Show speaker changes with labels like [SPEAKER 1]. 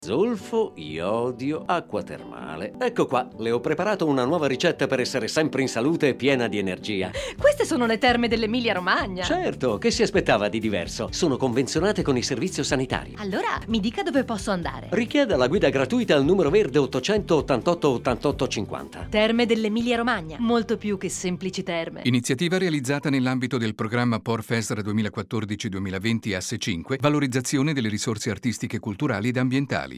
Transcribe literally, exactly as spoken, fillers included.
[SPEAKER 1] Zolfo, iodio, acqua termale. Ecco qua, le ho preparato una nuova ricetta per essere sempre in salute e piena di energia.
[SPEAKER 2] Queste sono le terme dell'Emilia-Romagna.
[SPEAKER 1] Certo, che si aspettava di diverso? Sono convenzionate con il servizio sanitario.
[SPEAKER 2] Allora, mi dica dove posso andare.
[SPEAKER 1] Richieda la guida gratuita al numero verde ottocento ottantotto ottantotto cinquanta.
[SPEAKER 2] Terme dell'Emilia-Romagna, molto più che semplici terme.
[SPEAKER 3] Iniziativa realizzata nell'ambito del programma Porfesr duemilaquattordici duemilaventi A S E cinque, valorizzazione delle risorse artistiche, culturali ed ambientali.